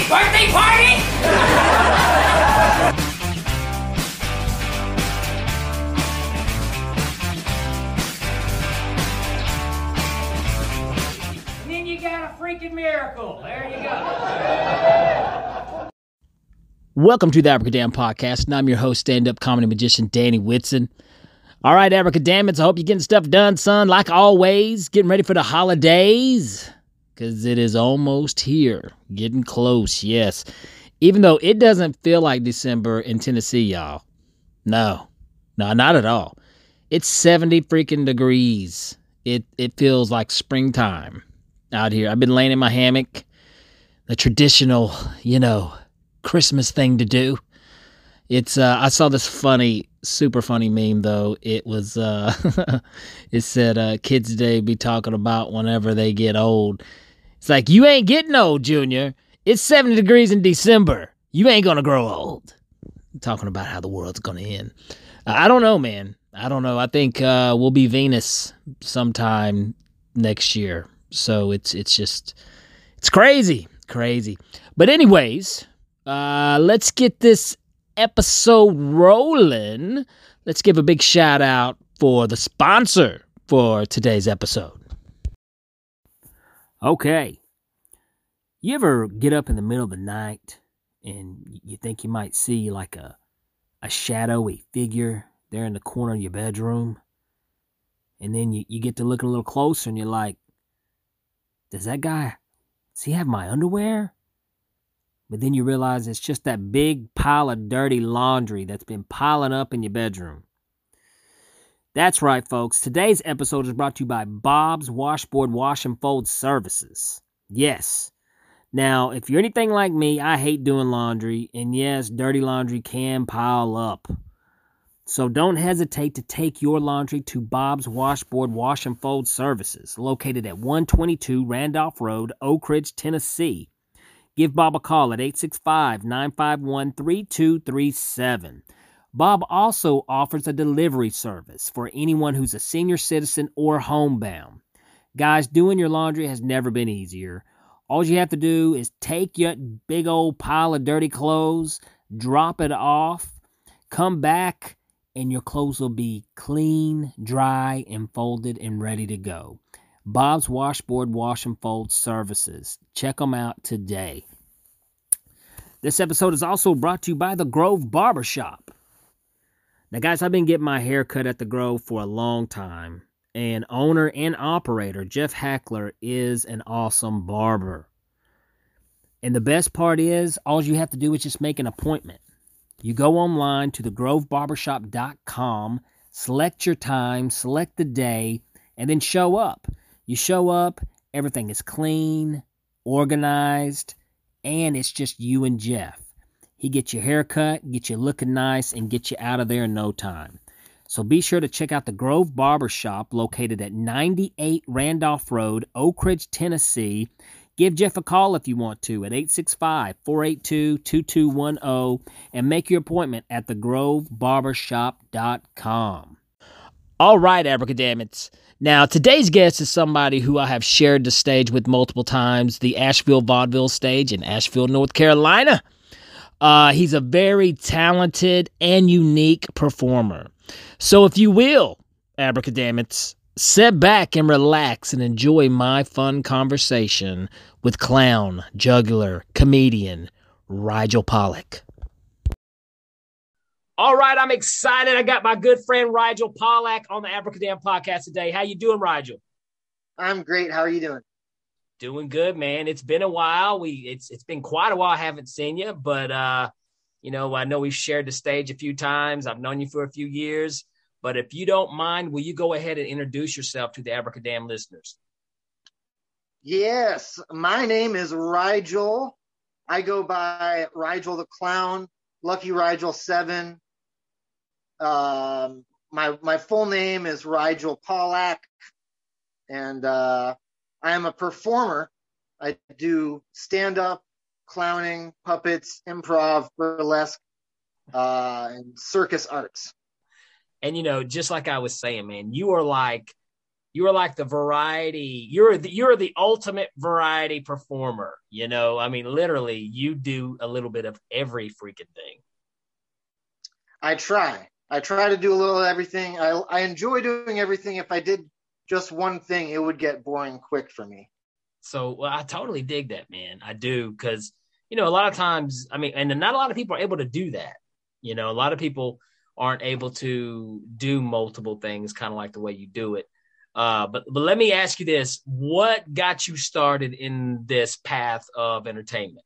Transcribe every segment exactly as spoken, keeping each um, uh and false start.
birthday party? And then you got a freaking miracle. There you go. Welcome to the Abracadam Podcast, and I'm your host, stand-up comedy magician Danny Whitson. All right, Abracadammits, I hope you're getting stuff done, son. Like always, getting ready for the holidays, because it is almost here. Getting close, yes. Even though it doesn't feel like December in Tennessee, y'all. No, no, not at all. It's seventy freaking degrees. It it feels like springtime out here. I've been laying in my hammock, the traditional, you know, Christmas thing to do. It's uh I saw this funny, super funny meme though. It was uh it said uh kids today be talking about whenever they get old. It's like, you ain't getting old, Junior. It's seventy degrees in December. You ain't gonna grow old. Talking about how the world's gonna end. Uh, I don't know, man. I don't know. I think uh we'll be Venus sometime next year. So it's it's just it's crazy. Crazy. But anyways, uh let's get this episode rolling. Let's give a big shout out for the sponsor for today's episode. Okay. You ever get up in the middle of the night and you think you might see like a a shadowy figure there in the corner of your bedroom? And then you, you get to look a little closer and you're like, does that guy, does he have my underwear? But then you realize it's just that big pile of dirty laundry that's been piling up in your bedroom. That's right, folks. Today's episode is brought to you by Bob's Washboard Wash and Fold Services. Yes. Now, if you're anything like me, I hate doing laundry. And yes, dirty laundry can pile up. So don't hesitate to take your laundry to Bob's Washboard Wash and Fold Services, located at one twenty-two Randolph Road, Oak Ridge, Tennessee. Give Bob a call at eight six five, nine five one, three two three seven. Bob also offers a delivery service for anyone who's a senior citizen or homebound. Guys, doing your laundry has never been easier. All you have to do is take your big old pile of dirty clothes, drop it off, come back, and your clothes will be clean, dry, and folded and ready to go. Bob's Washboard Wash and Fold Services. Check them out today. This episode is also brought to you by the Grove Barbershop. Now, guys, I've been getting my hair cut at the Grove for a long time. And owner and operator Jeff Hackler is an awesome barber. And the best part is, all you have to do is just make an appointment. You go online to the grove barbershop dot com, select your time, select the day, and then show up. You show up, everything is clean, organized, and it's just you and Jeff. He gets your hair cut, gets you looking nice, and gets you out of there in no time. So be sure to check out the Grove Barbershop located at ninety-eight Randolph Road, Oak Ridge, Tennessee. Give Jeff a call if you want to at eight six five, four eight two, two two one zero and make your appointment at the grove barbershop dot com. All right, Abracadammits. Now, today's guest is somebody who I have shared the stage with multiple times, the Asheville Vaudeville stage in Asheville, North Carolina. Uh, he's a very talented and unique performer. So if you will, Abracadammits, sit back and relax and enjoy my fun conversation with clown, juggler, comedian, Rigel Pollack. All right, I'm excited. I got my good friend Rigel Pollack on the Abracadam Podcast today. How you doing, Rigel? I'm great. How are you doing? Doing good, man. It's been a while. We it's it's been quite a while. I haven't seen you, but uh, you know, I know we've shared the stage a few times. I've known you for a few years. But if you don't mind, will you go ahead and introduce yourself to the Abracadam listeners? Yes, my name is Rigel. I go by Rigel the Clown, Lucky Rigel seven. Um, my my full name is Rigel Pollack, and uh, I am a performer. I do stand-up, clowning, puppets, improv, burlesque, uh, and circus arts. And, you know, just like I was saying, man, you are like, you are like the variety. You're the, you're the ultimate variety performer. You know, I mean, literally, you do a little bit of every freaking thing. I try. I try to do a little of everything. I I enjoy doing everything. If I did just one thing, it would get boring quick for me. So well, I totally dig that, man. I do, because, you know, a lot of times, I mean, and not a lot of people are able to do that. You know, a lot of people aren't able to do multiple things kind of like the way you do it. Uh, but but let me ask you this. What got you started in this path of entertainment?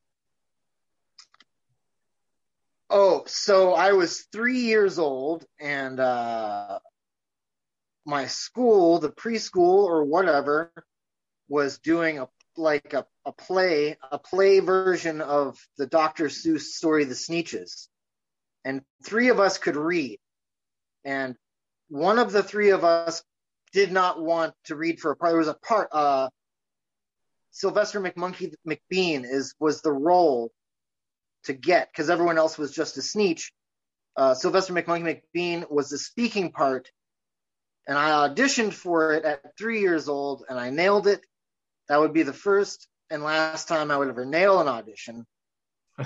Oh, so I was three years old, and uh, my school, the preschool or whatever, was doing a like a, a play, a play version of the Doctor Seuss story, The Sneetches. And three of us could read. And one of the three of us did not want to read for a part. There was a part, uh, Sylvester McMonkey McBean is was the role to get, because everyone else was just a Sneetch. Uh, Sylvester McMonkey McBean was the speaking part, and I auditioned for it at three years old, and I nailed it. That would be the first and last time I would ever nail an audition. uh,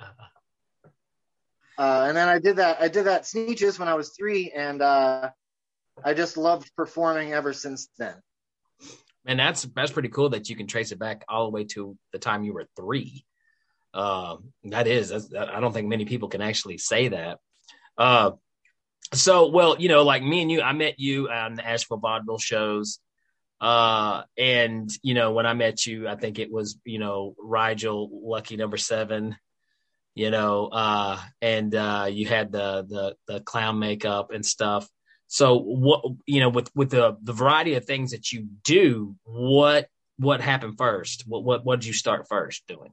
and then I did that. I did that Sneetches when I was three, and uh, I just loved performing ever since then. And that's that's pretty cool that you can trace it back all the way to the time you were three. Um, that is, that's, I don't think many people can actually say that. Uh, so, well, you know, like me and you, I met you on the Asheville Vaudeville shows. Uh, and, you know, when I met you, I think it was, you know, Rigel, Lucky Number Seven, you know, uh, and uh, you had the, the, the clown makeup and stuff. So what, you know, with, with the, the variety of things that you do, what, what happened first? What, what, what did you start first doing?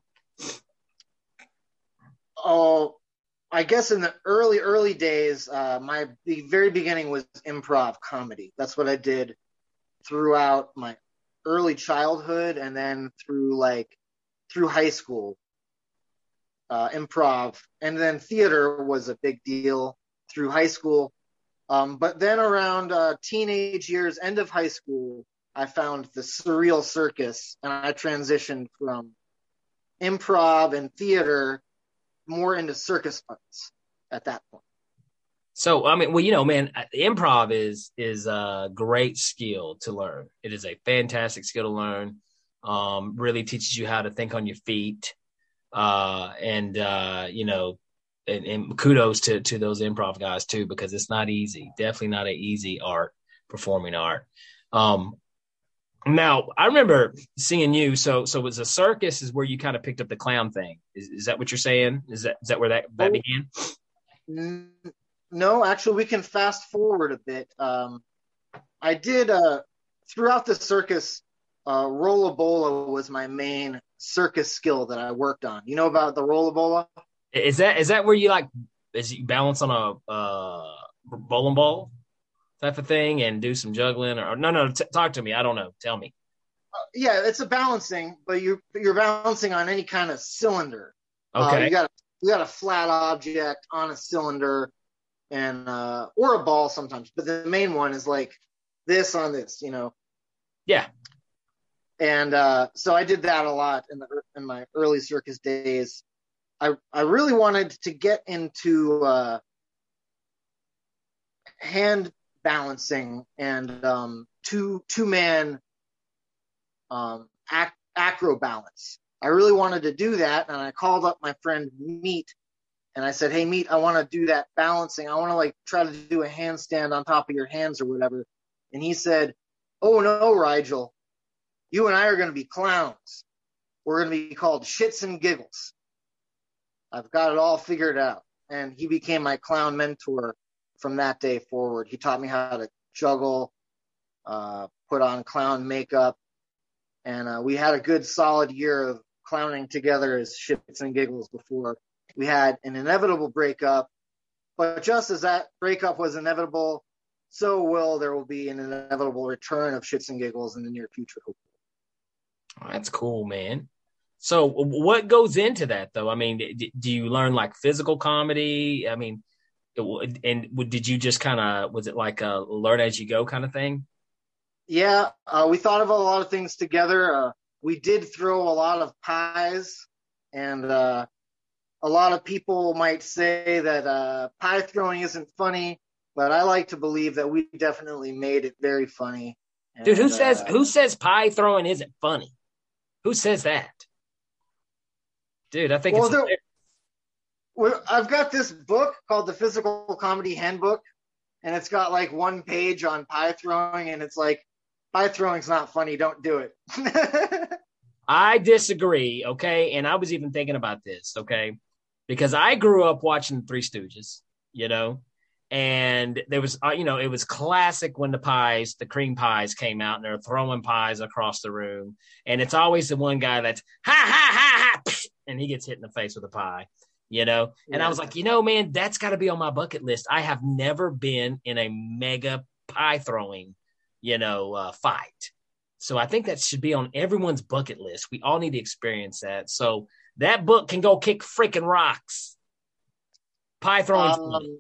Oh, I guess in the early, early days, uh, my the very beginning was improv comedy. That's what I did throughout my early childhood, and then through like through high school. Uh, improv, and then theater was a big deal through high school. Um, but then around uh, teenage years, end of high school, I found the surreal circus, and I transitioned from improv and theater more into circus arts at that point. So, I mean, well, you know, man, improv is is a great skill to learn. It is a fantastic skill to learn. Um, really teaches you how to think on your feet. Uh, and, uh, you know, and, and kudos to, to those improv guys, too, because it's not easy. Definitely not an easy art, performing art. Um, now, I remember seeing you. So so it was a circus is where you kind of picked up the clown thing. Is, is that what you're saying? Is that is that where that, that oh, began? No, actually, we can fast forward a bit. Um, I did, uh, throughout the circus, uh, Rollabola was my main circus skill that I worked on. You know about the Rollabola? Is that is that where you like, is you balance on a uh, bowling ball type of thing and do some juggling? Or no, no, t- talk to me. I don't know. Tell me. Uh, yeah, it's a balancing, but you're you're balancing on any kind of cylinder. Okay. Uh, you got you got a flat object on a cylinder, and uh, or a ball sometimes, but the main one is like this on this, you know. Yeah. And uh, so I did that a lot in the in my early circus days. I I really wanted to get into uh, hand balancing and um, two two man um, ac- acro balance. I really wanted to do that, and I called up my friend Meat, and I said, "Hey Meat, I want to do that balancing. I want to like try to do a handstand on top of your hands or whatever." And he said, "Oh no, Rigel, you and I are going to be clowns. We're going to be called Shits and Giggles. I've got it all figured out." And he became my clown mentor from that day forward. He taught me how to juggle, uh, put on clown makeup, and uh, we had a good solid year of clowning together as Shits and Giggles before we had an inevitable breakup. But just as that breakup was inevitable, so will there will be an inevitable return of Shits and Giggles in the near future. Oh, that's cool, man. So what goes into that, though? I mean, do you learn like physical comedy? I mean, and did you just kind of, was it like a learn as you go kind of thing? Yeah, uh, we thought of a lot of things together. Uh, we did throw a lot of pies, and uh, a lot of people might say that uh, pie throwing isn't funny, but I like to believe that we definitely made it very funny. And, Dude, who says uh, who says pie throwing isn't funny? Who says that? Dude, I think well, it's there, well, I've got this book called the Physical Comedy Handbook, and it's got like one page on pie throwing, and it's like, pie throwing's not funny, don't do it. I disagree, okay? And I was even thinking about this, okay? Because I grew up watching Three Stooges, you know, and there was, uh, you know, it was classic when the pies, the cream pies came out and they're throwing pies across the room. And it's always the one guy that's ha, ha, ha, ha, psh, and he gets hit in the face with a pie, you know? And Yeah. I was like, you know, man, that's got to be on my bucket list. I have never been in a mega pie throwing, you know, uh, fight. So I think that should be on everyone's bucket list. We all need to experience that. So that book can go kick freaking rocks. Pie throwing. Um,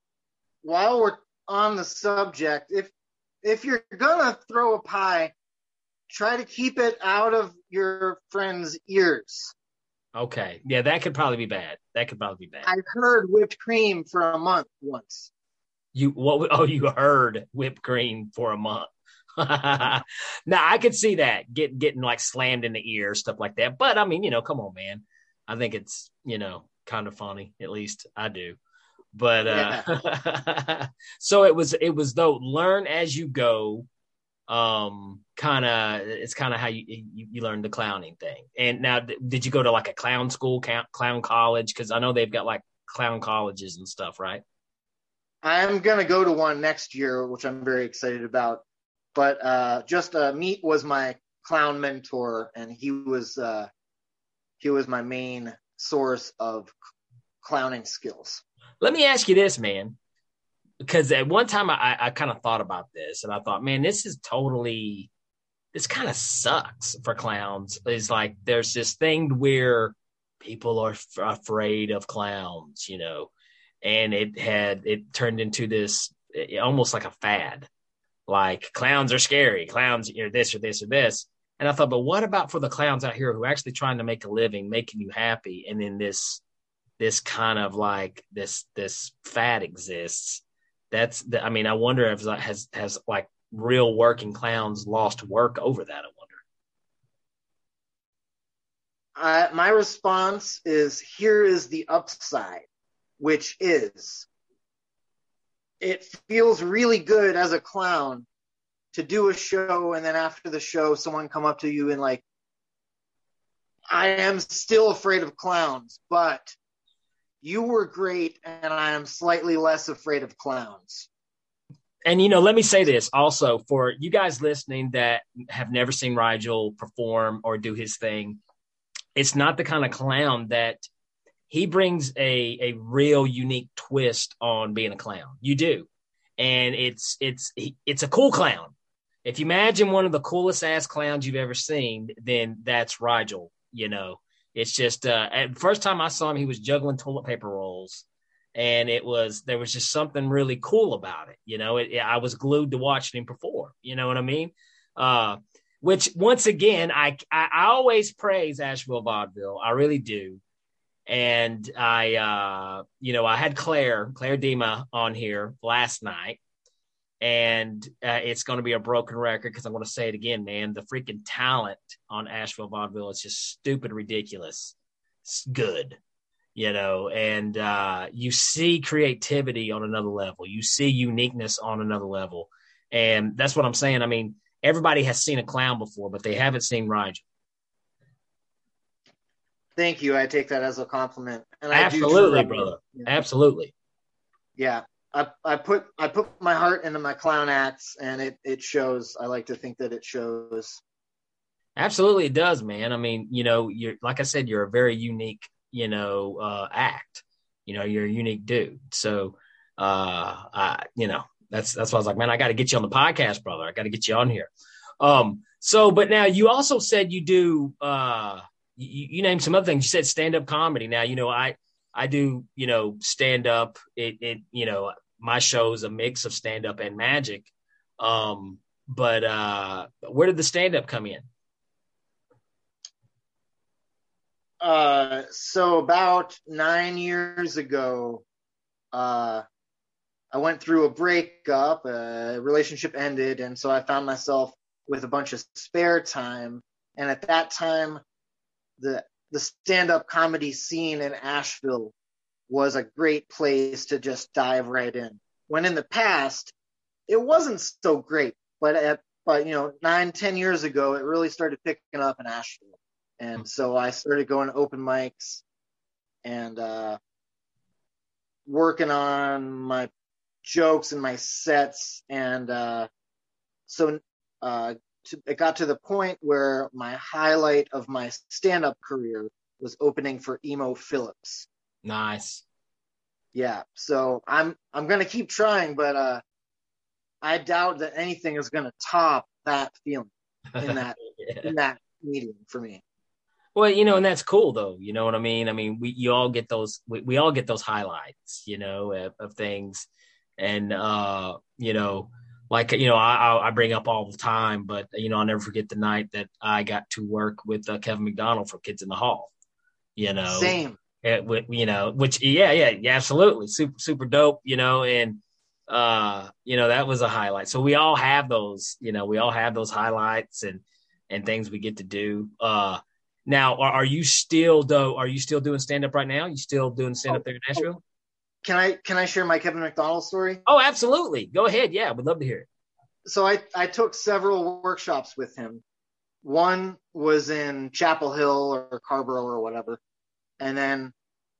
while we're on the subject, if if you're gonna throw a pie, try to keep it out of your friend's ears. Okay. Yeah, that could probably be bad. That could probably be bad. I heard whipped cream for a month once. You what? Oh, you heard whipped cream for a month. Now I could see that get getting like slammed in the ear, stuff like that. But I mean, you know, come on, man. I think it's, you know, kind of funny. At least I do. But uh yeah. So it was it was though learn as you go. Um, kind of it's kind of how you, you you learn the clowning thing. And now, did you go to like a clown school, clown college? Because I know they've got like clown colleges and stuff, right? I'm gonna go to one next year, which I'm very excited about. But uh, just uh, Meat was my clown mentor, and he was uh, he was my main source of clowning skills. Let me ask you this, man, because at one time I, I kind of thought about this, and I thought, man, this is totally, this kind of sucks for clowns. It's like there's this thing where people are f- afraid of clowns, you know, and it had it turned into this it, almost like a fad. Like clowns are scary, clowns, you know, this or this or this. And I thought, but what about for the clowns out here who are actually trying to make a living, making you happy? And then this, this kind of like this, this fad exists. That's the, I mean, I wonder if has, has like real working clowns lost work over that. I wonder. Uh, my response is, here is the upside, which is, it feels really good as a clown to do a show, and then after the show, someone come up to you and like, I am still afraid of clowns, but you were great, and I am slightly less afraid of clowns. And, you know, let me say this also for you guys listening that have never seen Rigel perform or do his thing. It's not the kind of clown that he brings a, a real unique twist on being a clown. You do. And it's, it's, it's a cool clown. If you imagine one of the coolest ass clowns you've ever seen, then that's Rigel, you know, it's just, uh, at first time I saw him, he was juggling toilet paper rolls, and it was, there was just something really cool about it. You know, it, I was glued to watching him perform, you know what I mean? Uh, which once again, I, I, I always praise Asheville Vaudeville. I really do. And I, uh, you know, I had Claire, Claire Dima on here last night, and uh, it's going to be a broken record because I'm going to say it again, man. The freaking talent on Asheville Vaudeville is just stupid, ridiculous. It's good, you know, and uh, you see creativity on another level. You see uniqueness on another level. And that's what I'm saying. I mean, everybody has seen a clown before, but they haven't seen Rigel. Thank you. I take that as a compliment. And Absolutely, I do brother. Yeah. Absolutely. Yeah. I, I put I put my heart into my clown acts, and it, it shows. I like to think that it shows. Absolutely, it does, man. I mean, you know, you're like I said, you're a very unique, you know, uh, act. You know, you're a unique dude. So, uh, I, you know, that's that's why I was like, man, I got to get you on the podcast, brother. I got to get you on here. Um. So, but now you also said you do. Uh, you, you named some other things. You said stand-up comedy. Now, you know, I. I do, you know, stand up. It, it, you know, my show is a mix of stand up and magic. Um, but uh, where did the stand up come in? Uh, so about nine years ago, uh, I went through a breakup, a relationship ended, and so I found myself with a bunch of spare time. And at that time, the the stand-up comedy scene in Asheville was a great place to just dive right in. When in the past, it wasn't so great, but at but you know nine, ten years ago, it really started picking up in Asheville. And so I started going to open mics and uh, working on my jokes and my sets. And uh, so uh, to, it got to the point where my highlight of my stand-up career was opening for Emo Phillips. Nice. Yeah. So I'm I'm gonna keep trying, but uh, I doubt that anything is gonna top that feeling in that yeah. in that medium for me. Well, you know, and that's cool though. You know what I mean? I mean, we, you all get those, we, we all get those highlights, you know, of, of things. And, uh, you know, like, you know, I, I bring up all the time, but, you know, I'll never forget the night that I got to work with uh, Kevin McDonald for Kids in the Hall, you know, same, it, you know, which, yeah, yeah, yeah, absolutely. Super, super dope, you know, and, uh, you know, that was a highlight. So we all have those, you know, we all have those highlights and, and things we get to do. Uh, Now, are, are you still though? Are you still doing stand up right now? You still doing stand up there in Nashville? Can I can I share my Kevin McDonald story? Oh, absolutely. Go ahead. Yeah, we'd love to hear it. So I I took several workshops with him. One was in Chapel Hill or Carborough or whatever, and then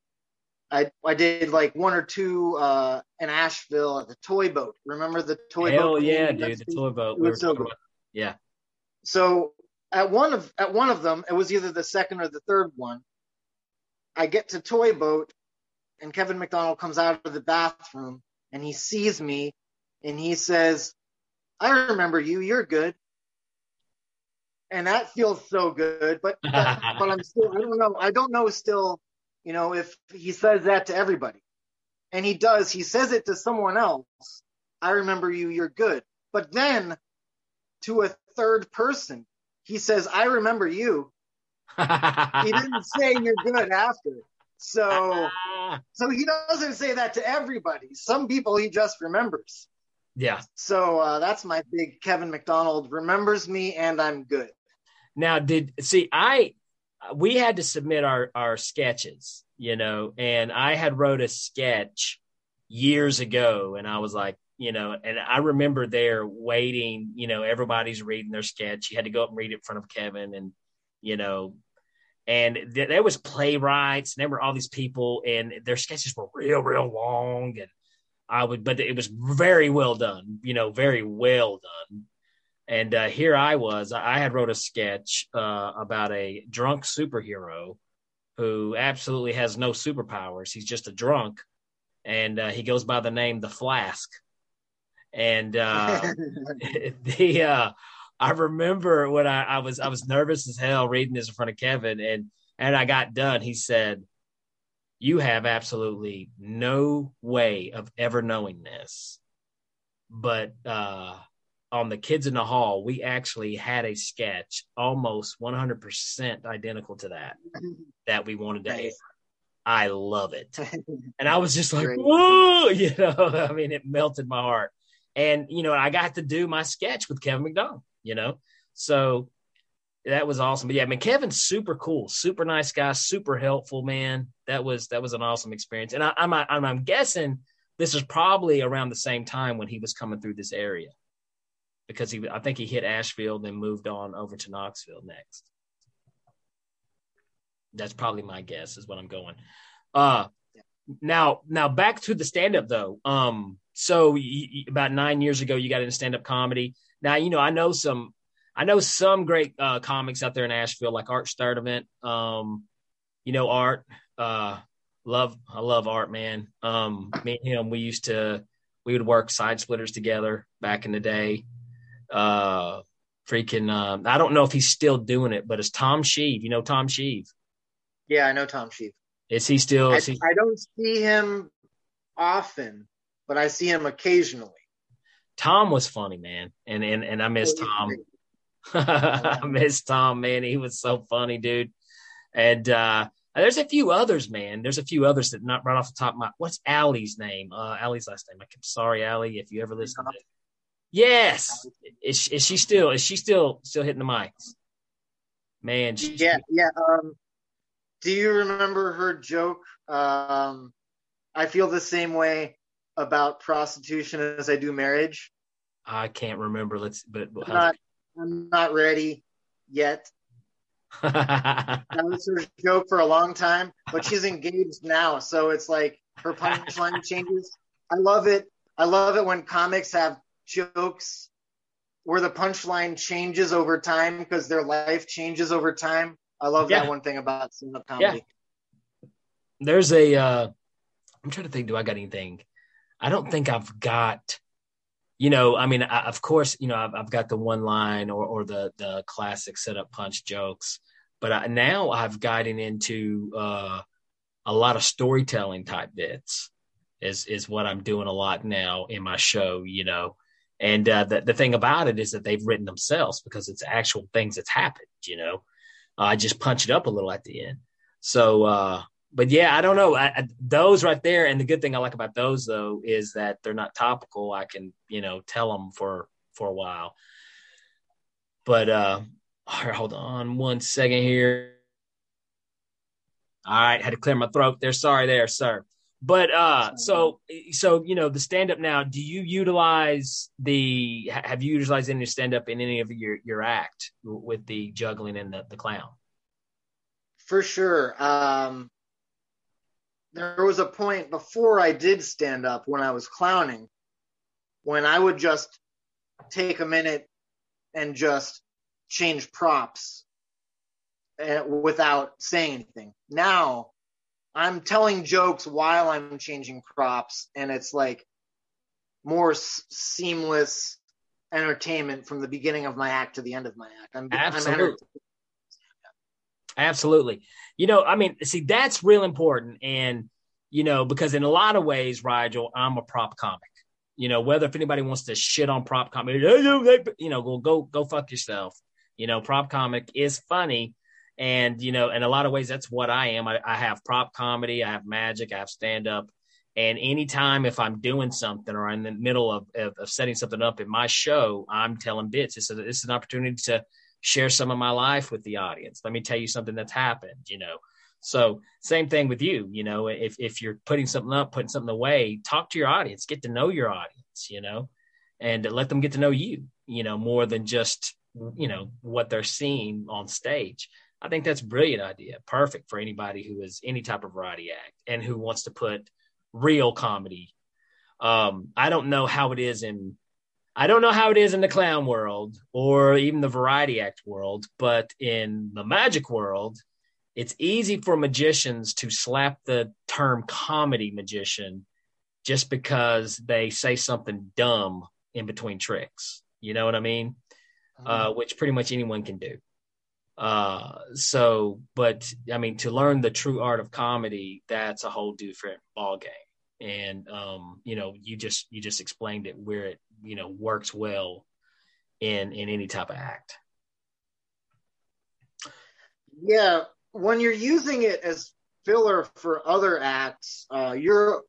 I I did like one or two uh, in Asheville at the Toy Boat. Remember the Toy Hell Boat? Hell yeah, dude, the Toy Boat. It was so good. About, yeah. So at one of at one of them, it was either the second or the third one. I get to Toy Boat, and Kevin McDonald comes out of the bathroom, and he sees me, and he says, "I remember you. You're good." And that feels so good, but but, but I'm still I don't know I don't know still, you know, if he says that to everybody, and he does. He says it to someone else. "I remember you. You're good." But then to a third person, he says, "I remember you." He didn't say you're good after. So, so he doesn't say that to everybody. Some people he just remembers. Yeah. So uh, that's my big Kevin McDonald remembers me and I'm good. Now, did see I we had to submit our our sketches, you know, and I had wrote a sketch years ago, and I was like, you know, and I remember there waiting, you know, everybody's reading their sketch. You had to go up and read it in front of Kevin, and, you know, and th- there was playwrights, and there were all these people, and their sketches were real, real long. And I would, but it was very well done, you know, very well done. And uh, here I was, I had wrote a sketch uh, about a drunk superhero who absolutely has no superpowers. He's just a drunk, and uh, he goes by the name The Flask. And uh, the uh, I remember when I, I was I was nervous as hell reading this in front of Kevin, and and I got done. He said, "You have absolutely no way of ever knowing this, but uh, on the Kids in the Hall, we actually had a sketch almost one hundred percent identical to that that we wanted to air. I love it." And I was just like, "Whoa!" You know, I mean, it melted my heart. And, you know, I got to do my sketch with Kevin McDonald, you know, so that was awesome. But yeah, I mean, Kevin's super cool, super nice guy, super helpful, man. That was, that was an awesome experience. And I, I'm, I'm, I'm guessing this was probably around the same time when he was coming through this area, because he, I think he hit Asheville, then moved on over to Knoxville next. That's probably my guess is what I'm going. Uh, now, now back to the stand-up though. Um, So you, about nine years ago, you got into stand-up comedy. Now, you know, I know some, I know some great uh, comics out there in Asheville, like Art Sturdivant. Um, you know, Art, uh, love, I love Art, man. Um, me and him, we used to, we would work Side Splitters together back in the day. Uh, freaking, uh, I don't know if he's still doing it, but it's Tom Sheave. You know Tom Sheave? Yeah, I know Tom Sheave. Is he still? I, is he... I don't see him often, but I see him occasionally. Tom was funny, man. And, and, and I miss Tom. I miss Tom, man. He was so funny, dude. And, uh, there's a few others, man. There's a few others that not right off the top of my, what's Allie's name? Uh, Allie's last name. I'm sorry, Allie, if you ever listen to it. Yes. Is, is she still, is she still, still hitting the mics? Man. She, yeah. Yeah. Um, do you remember her joke? Um, I feel the same way about prostitution as I do marriage. I can't remember. Let's, but I'm not, I'm not ready yet. That was her joke for a long time, but she's engaged now, so it's like her punchline changes. I love it. I love it when comics have jokes where the punchline changes over time because their life changes over time. I love yeah. that one thing about stand-up comedy. Yeah. There's a. Uh, I'm trying to think. Do I got anything? I don't think I've got. You know, I mean, I, of course, you know, I've, I've got the one line or, or the the classic setup punch jokes, but I, now I've gotten into uh, a lot of storytelling type bits. Is is what I'm doing a lot now in my show, you know, and uh, the the thing about it is that they've written themselves because it's actual things that's happened, you know. Uh, I just punch it up a little at the end, so. Uh, But yeah, I don't know. I, I, those right there, and the good thing I like about those though is that they're not topical. I can, you know, tell them for for a while. But uh, hold on one second here. All right, had to clear my throat there. Sorry, there, sir. But uh, so so you know, the stand up now. Do you utilize the? Have you utilized any stand up in any of your your act with the juggling and the the clown? For sure. Um... There was a point before I did stand up when I was clowning, when I would just take a minute and just change props without saying anything. Now I'm telling jokes while I'm changing props, and it's like more s- seamless entertainment from the beginning of my act to the end of my act. I'm, Absolutely. I'm Absolutely. You know, I mean, see, that's real important. And, you know, because in a lot of ways, Rigel, I'm a prop comic. You know, whether if anybody wants to shit on prop comic, you know, go, go, go fuck yourself. You know, prop comic is funny. And, you know, in a lot of ways, that's what I am. I, I have prop comedy, I have magic, I have stand up. And anytime if I'm doing something or in the middle of, of, of setting something up in my show, I'm telling bits. It's, a, it's an opportunity to share some of my life with the audience. Let me tell you something that's happened, you know. So same thing with you, you know, if, if you're putting something up, putting something away, talk to your audience, get to know your audience, you know, and let them get to know you, you know, more than just, you know, what they're seeing on stage. I think that's a brilliant idea. Perfect for anybody who is any type of variety act and who wants to put real comedy. Um, I don't know how it is in, I don't know how it is in the clown world or even the variety act world, but in the magic world, it's easy for magicians to slap the term comedy magician just because they say something dumb in between tricks. You know what I mean? Mm-hmm. Uh, which pretty much anyone can do. Uh, so, but I mean, to learn the true art of comedy, that's a whole different ball game. And, um, you know, you just, you just explained it where it, you know, works well in, in any type of act. Yeah. When you're using it as filler for other acts, uh, you're,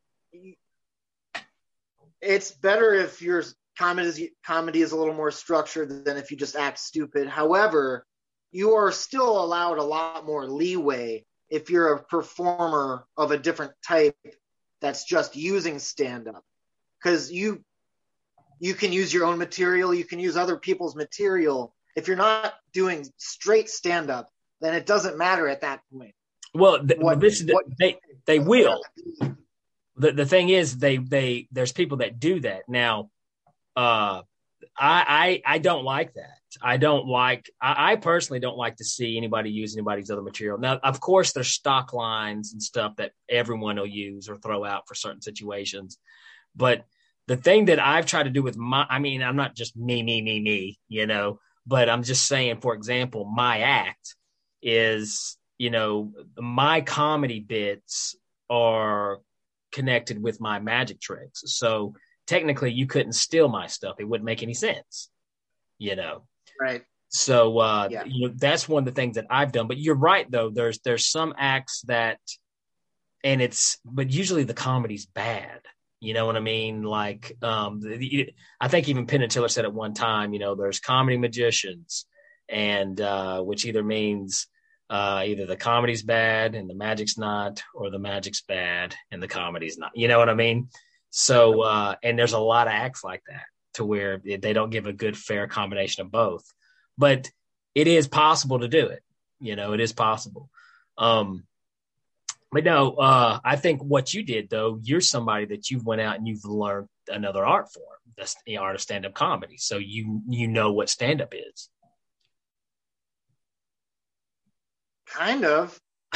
it's better if your comedy is, comedy is a little more structured than if you just act stupid. However, you are still allowed a lot more leeway if you're a performer of a different type that's just using stand-up, because you you can use your own material, you can use other people's material. If you're not doing straight stand-up, then it doesn't matter at that point. Well, th- what, this what, they they will. The the thing is, they they there's people that do that now. Uh, I, I I don't like that. I don't like. I, I personally don't like to see anybody use anybody's other material. Now, of course, there's stock lines and stuff that everyone will use or throw out for certain situations. But the thing that I've tried to do with my, I mean, I'm not just me, me, me, me, you know. But I'm just saying, for example, my act is, you know, my comedy bits are connected with my magic tricks. So technically you couldn't steal my stuff. It wouldn't make any sense, you know? Right. So, uh, Yeah. you know, that's one of the things that I've done, but you're right though. There's, there's some acts that, and it's, but usually the comedy's bad. You know what I mean? Like, um, the, I think even Penn and Teller said at one time, you know, there's comedy magicians, and uh, which either means uh, either the comedy's bad and the magic's not, or the magic's bad and the comedy's not. You know what I mean? So, uh, and there's a lot of acts like that to where they don't give a good, fair combination of both. But it is possible to do it. You know, it is possible. Um, But no, uh, I think what you did, though, you're somebody that you've went out and you've learned another art form, that's the art of stand-up comedy. So you you know what stand-up is. Kind of.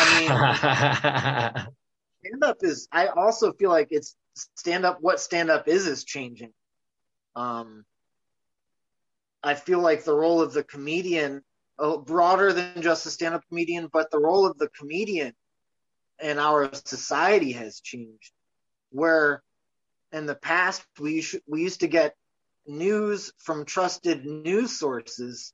I mean, stand-up is, I also feel like it's stand-up, what stand-up is is changing. Um, I feel like the role of the comedian, uh, broader than just a stand-up comedian, but the role of the comedian in our society has changed, where in the past we sh- we used to get news from trusted news sources.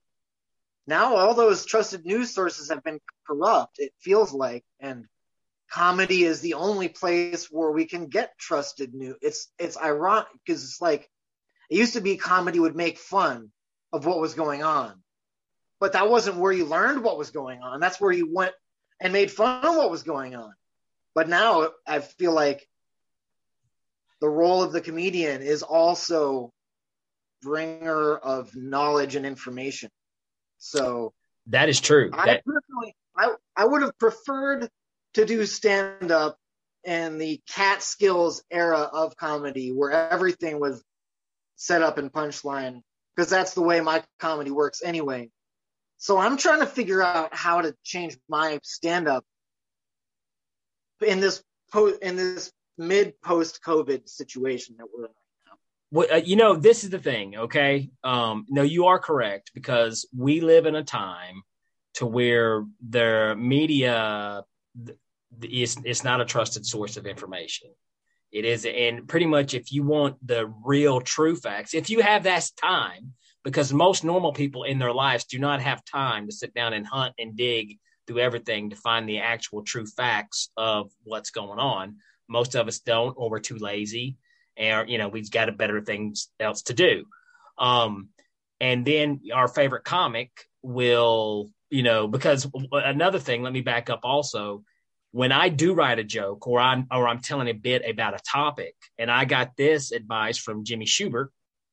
Now all those trusted news sources have been corrupt, it feels like, and comedy is the only place where we can get trusted news. It's it's ironic because it's like it used to be comedy would make fun of what was going on, but that wasn't where you learned what was going on. That's where you went and made fun of what was going on. But now I feel like the role of the comedian is also bringer of knowledge and information. So that is true. I That, personally, I, I would have preferred to do stand-up in the Catskills era of comedy where everything was set up in punchline, because that's the way my comedy works anyway. So I'm trying to figure out how to change my stand-up in this po- in this mid post COVID situation that we're in right now. well, uh, you know, this is the thing, okay? Um, no, you are correct, because we live in a time to where the media is it's not a trusted source of information. It is, and pretty much if you want the real true facts, if you have that time, because most normal people in their lives do not have time to sit down and hunt and dig through everything to find the actual true facts of what's going on. Most of us don't, or we're too lazy, and, you know, we've got a better things else to do. Um, and then our favorite comic will, you know, because another thing, let me back up also. When I do write a joke, or I'm, or I'm telling a bit about a topic, and I got this advice from Jimmy Schubert,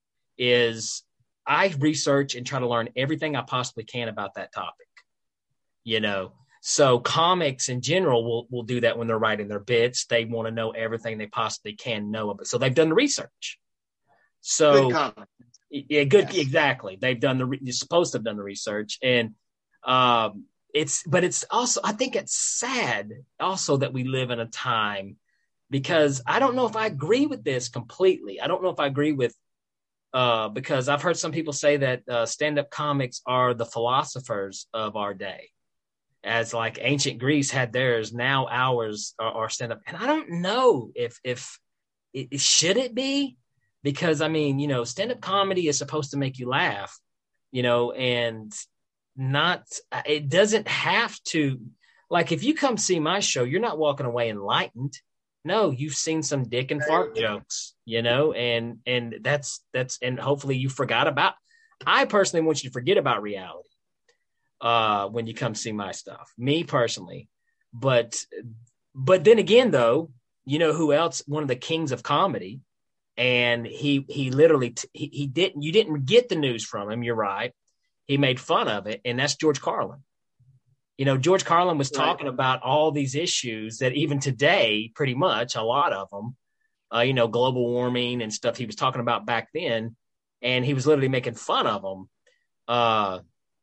is I research and try to learn everything I possibly can about that topic, you know? So comics in general will, will do that when they're writing their bits. They want to know everything they possibly can know about it. So they've done the research. So Good comment. yeah, good. Yes. Exactly. They've done the, re- you're supposed to have done the research, and um, it's, but it's also, I think it's sad also that we live in a time, because I don't know if I agree with this completely. I don't know if I agree with, Uh, because I've heard some people say that uh, stand-up comics are the philosophers of our day. As like ancient Greece had theirs, now ours are, are stand-up. And I don't know if if it, it should it be, because I mean, you know, stand-up comedy is supposed to make you laugh, you know, and not, it doesn't have to, like, if you come see my show, you're not walking away enlightened. No, you've seen some dick and fart jokes, you know, and and that's that's and hopefully you forgot about. I personally want you to forget about reality uh, when you come see my stuff, me personally. But but then again, though, you know who else? One of the kings of comedy, and he he literally t- he, he didn't you didn't get the news from him. You're right. He made fun of it, and that's George Carlin. You know, George Carlin was talking right. about all these issues that even today, pretty much a lot of them, uh, you know, global warming and stuff he was talking about back then. And he was literally making fun of them. Uh,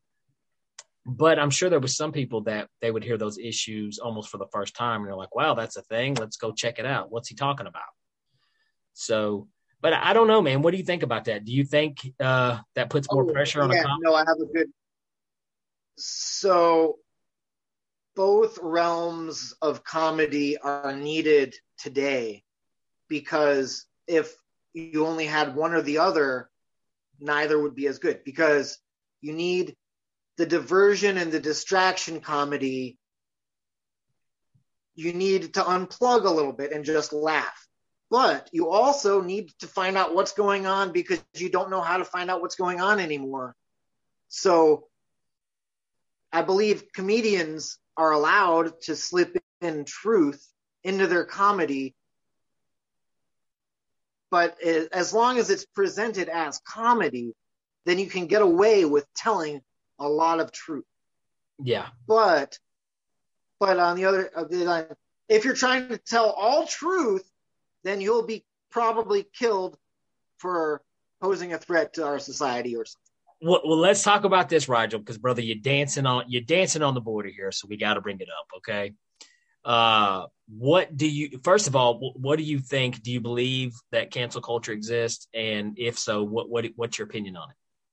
but I'm sure there was some people that they would hear those issues almost for the first time. And they're like, wow, that's a thing. Let's go check it out. What's he talking about? So, but I don't know, man. What do you think about that? Do you think uh, that puts more oh, pressure on yeah, a comic? No, I have a good. So both realms of comedy are needed today, because if you only had one or the other, neither would be as good, because you need the diversion and the distraction comedy. You need to unplug a little bit and just laugh. But you also need to find out what's going on, because you don't know how to find out what's going on anymore. So I believe comedians are allowed to slip in truth into their comedy, but it, as long as it's presented as comedy, then you can get away with telling a lot of truth. Yeah. But, but on the other, if you're trying to tell all truth, then you'll be probably killed for posing a threat to our society or something. Well, well, let's talk about this, Rigel, because brother, you're dancing on you're dancing on the border here, so we got to bring it up, okay? Uh, what do you? First of all, what do you think? Do you believe that cancel culture exists, and if so, what what what's your opinion on it?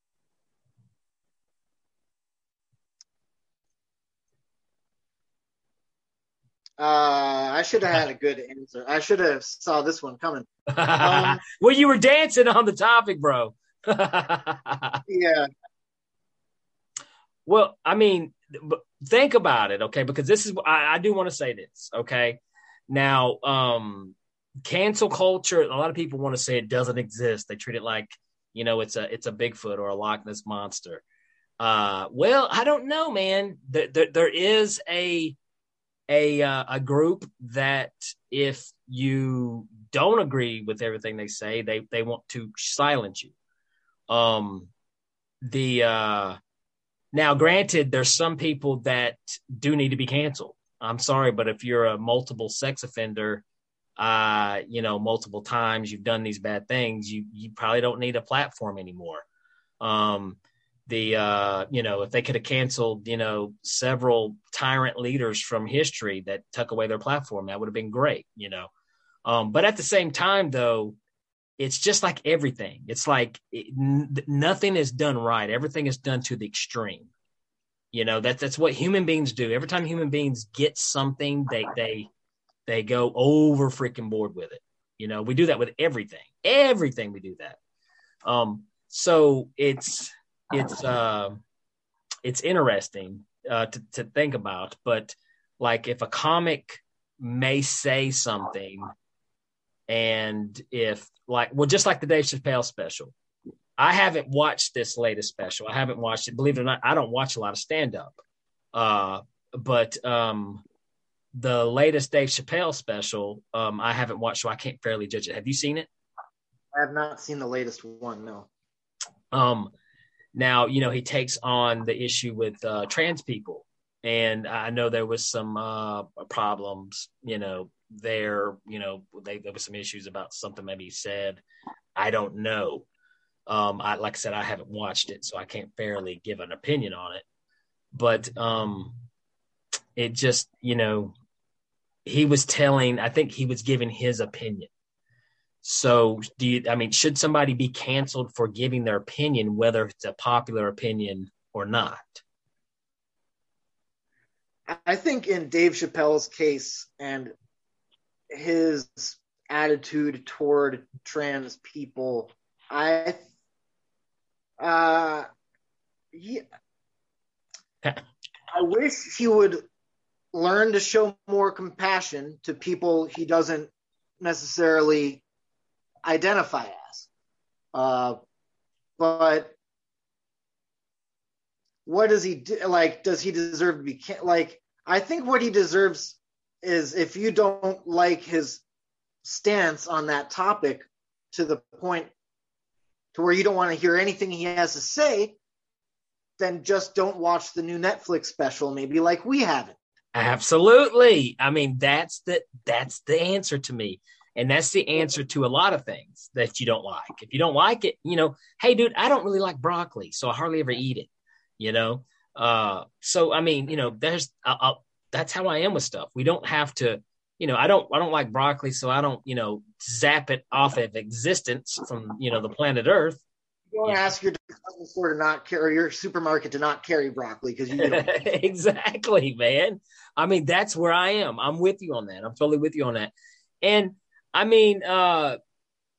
Uh, I should have had a good answer. I should have saw this one coming. Um, well, you were dancing on the topic, bro. Yeah. Well, I mean, think about it, okay? Because this is, I, I do want to say this, okay? Now, um, cancel culture, a lot of people want to say it doesn't exist. They treat it like, you know, it's a it's a Bigfoot or a Loch Ness monster. Uh, well, I don't know, man. There, there, there is a a uh, a group that if you don't agree with everything they say, they they want to silence you. Um, the uh, now, granted, there's some people that do need to be canceled. I'm sorry, but if you're a multiple sex offender, uh, you know, multiple times you've done these bad things, you you probably don't need a platform anymore. Um, the uh, you know, if they could have canceled, you know, several tyrant leaders from history that took away their platform, that would have been great, you know. Um, but at the same time, though, it's just like everything. It's like it, n- nothing is done right. Everything is done to the extreme. You know, that's that's what human beings do. Every time human beings get something, they they they go over freaking board with it. You know, we do that with everything. Everything we do that. Um, so it's it's uh, it's interesting uh, to to think about. But like, if a comic may say something, and if like, well, just like the Dave Chappelle special, I haven't watched this latest special. I haven't watched it. Believe it or not, I don't watch a lot of stand-up. Uh, but um, the latest Dave Chappelle special, um, I haven't watched, so I can't fairly judge it. Have you seen it? I have not seen the latest one, no. Um, now, you know, he takes on the issue with uh, trans people. And I know there was some uh, problems, you know, there, you know, they, there was some issues about something maybe he said. I don't know. Um, I, like I said, I haven't watched it, so I can't fairly give an opinion on it. But um, it just, you know, he was telling, I think he was giving his opinion. So do you, I mean, should somebody be canceled for giving their opinion, whether it's a popular opinion or not? I think in Dave Chappelle's case and his attitude toward trans people, I Uh, yeah. I wish he would learn to show more compassion to people he doesn't necessarily identify as. Uh, but what does he do? Like, does he deserve to be can- like? I think what he deserves is, if you don't like his stance on that topic to the point to where you don't want to hear anything he has to say, then just don't watch the new Netflix special, maybe like we haven't. Absolutely. I mean, that's the that's the answer to me. And that's the answer to a lot of things that you don't like. If you don't like it, you know, hey, dude, I don't really like broccoli, so I hardly ever eat it, you know? Uh, so, I mean, you know, there's I'll, I'll, that's how I am with stuff. We don't have to, you know, I don't I don't like broccoli, so I don't, you know, zap it off of existence from, you know, the planet Earth. You want to ask your department store to not carry, your supermarket to not carry broccoli because you don't. Exactly, man. I mean, that's where I am. I'm with you on that. I'm totally with you on that. And I mean, uh,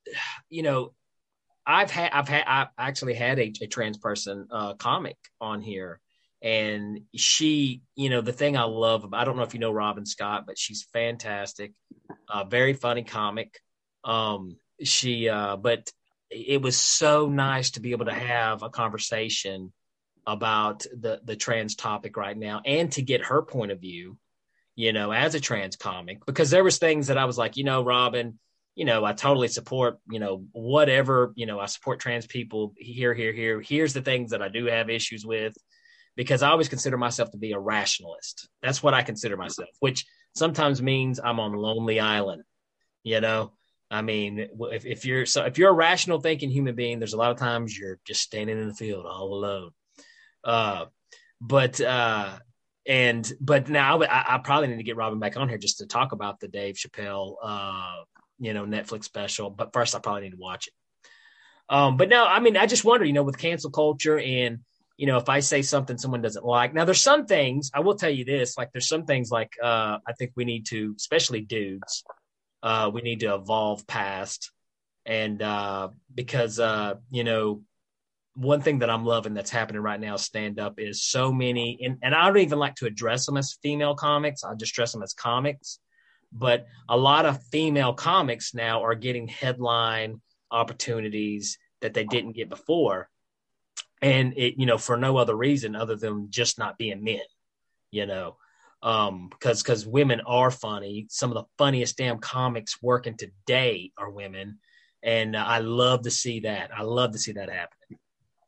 you know, I've had, I've had, I actually had a, a trans person uh, comic on here, and she, you know, the thing I love about, I don't know if you know Robin Scott, but she's fantastic, uh, very funny comic. Um, she, uh, but it was so nice to be able to have a conversation about the the trans topic right now, and to get her point of view, you know, as a trans comic, because there was things that I was like, you know, Robin, you know, I totally support, you know, whatever, you know, I support trans people here, here, here. Here's the things that I do have issues with, because I always consider myself to be a rationalist. That's what I consider myself, which sometimes means I'm on a lonely island, you know. I mean, if, if you're so if you're a rational thinking human being, there's a lot of times you're just standing in the field all alone. Uh, but uh, and but now I, I probably need to get Robin back on here just to talk about the Dave Chappelle, uh, you know, Netflix special. But first, I probably need to watch it. Um, but no, I mean, I just wonder, you know, with cancel culture, and you know, if I say something someone doesn't like, now there's some things I will tell you this, like there's some things like uh, I think we need to, especially dudes. Uh, we need to evolve past, and uh, because uh, you know, one thing that I'm loving that's happening right now, stand up, is so many, and, and I don't even like to address them as female comics. I just address them as comics, but a lot of female comics now are getting headline opportunities that they didn't get before, and it, you know, for no other reason other than just not being men, you know. Um, because because women are funny. Some of the funniest damn comics working today are women, and uh, I love to see that. I love to see that happen.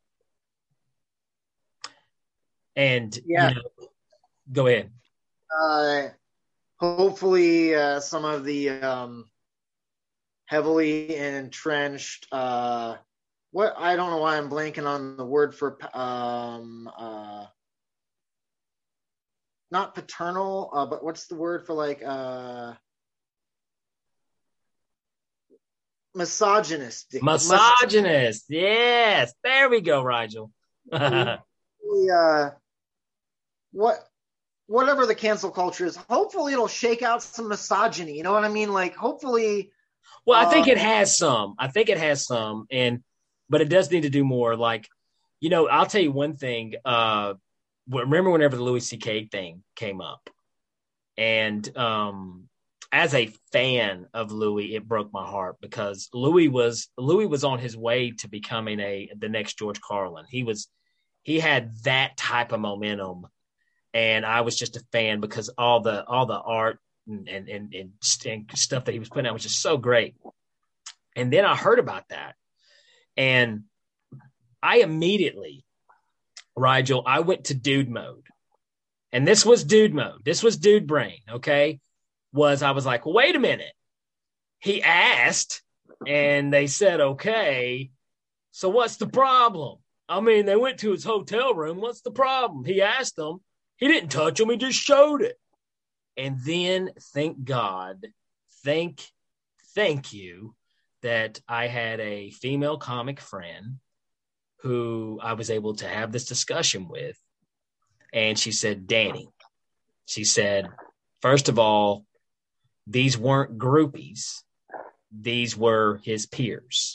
And yeah, you know, go ahead. Uh, hopefully, uh, some of the um, heavily entrenched. Uh, what I don't know why I'm blanking on the word for um. Uh, Not paternal, uh, but what's the word for like uh, misogynist? Misogynist, yes. There we go, Rigel. uh, what, whatever the cancel culture is, hopefully it'll shake out some misogyny. You know what I mean? Like, hopefully. Well, I think uh, it has some. I think it has some, and but it does need to do more. Like, you know, I'll tell you one thing. Uh, remember whenever the Louis C K thing came up, and um, as a fan of Louis, it broke my heart, because Louis was Louis was on his way to becoming a the next George Carlin. He was he had that type of momentum, and I was just a fan because all the all the art and and and, and stuff that he was putting out was just so great. And then I heard about that, and I immediately, Rigel, I went to dude mode. And this was dude mode. This was dude brain, okay? Was I was like, well, wait a minute. He asked, and they said, okay, so what's the problem? I mean, they went to his hotel room. What's the problem? He asked them. He didn't touch them. He just showed it. And then, thank God, thank, thank you that I had a female comic friend who I was able to have this discussion with. And she said, Danny, she said, first of all, these weren't groupies. These were his peers.